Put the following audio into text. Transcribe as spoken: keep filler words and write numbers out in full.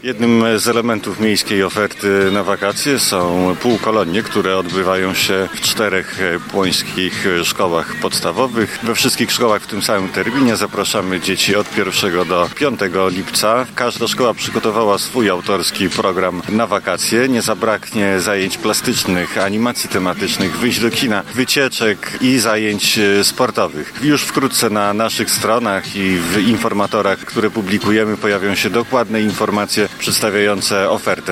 Jednym z elementów miejskiej oferty na wakacje są półkolonie, które odbywają się w czterech płońskich szkołach podstawowych. We wszystkich szkołach w tym samym terminie zapraszamy dzieci od pierwszego do piątego lipca. Każda szkoła przygotowała swój autorski program na wakacje. Nie zabraknie zajęć plastycznych, animacji tematycznych, wyjść do kina, wycieczek i zajęć sportowych. Już wkrótce na naszych stronach i w informatorach, które publikujemy, pojawią się dokładne informacje przedstawiające ofertę.